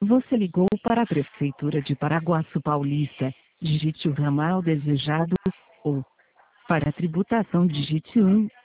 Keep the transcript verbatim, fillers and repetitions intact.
Você ligou para a Prefeitura de Paraguaçu Paulista. Digite o ramal desejado, ou para a tributação digite um.